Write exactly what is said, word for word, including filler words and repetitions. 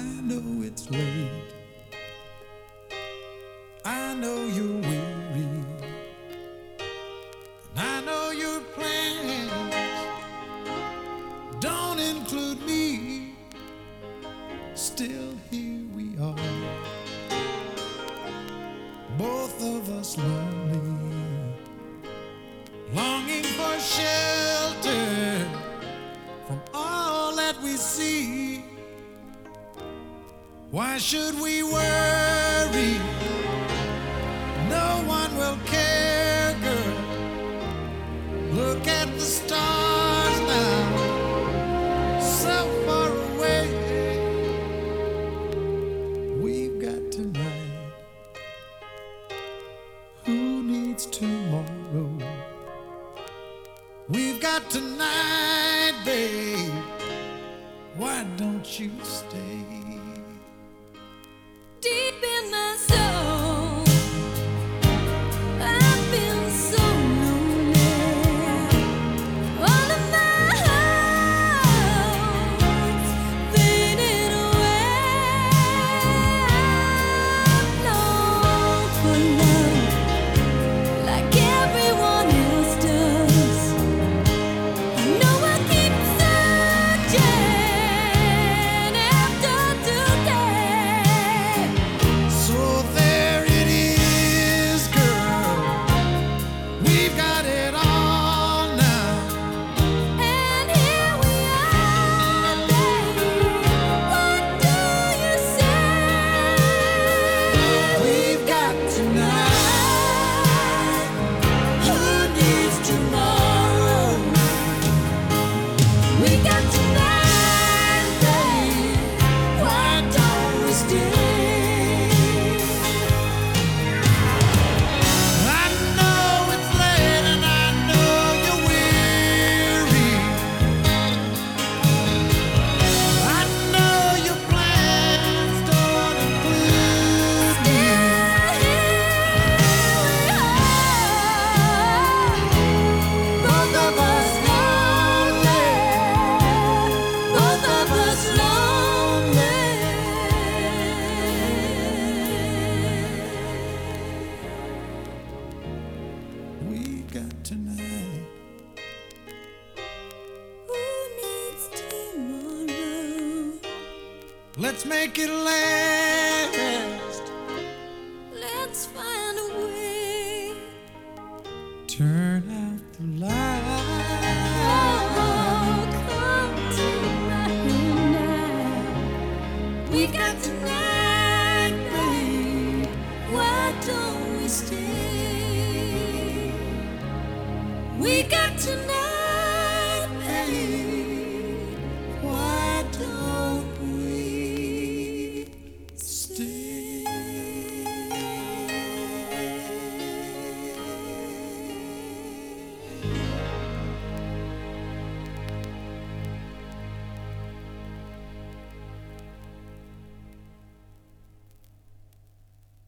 know it's late. I know you're weary. And I know your plans don't include me. Still here we are, both of us lonely, longing for shelter from all that we see. Why should we worry? No one will care, girl. Look at the stars now, so far away. We've got tonight. Who needs tomorrow? We've got tonight, babe. Why don't you stay? Deep in my soul, I feel so lonely. All of my hopes fading away. I long for love like everyone else does. I know I keep searching after today. So there it is, girl. We've got it all now. And here we are, babe. What do you say? We've got tonight. Who needs tomorrow? We got tonight, babe. Why don't we stay? I know it's late and I know you're weary. I know your plans don't include me. Both of us lonely. Both of us lonely. We've got tonight. Who needs tomorrow? Let's make it last. Let's find a way. Turn out the light. Oh, come tonight now. We got tonight, babe. Why don't we stay? We got tonight.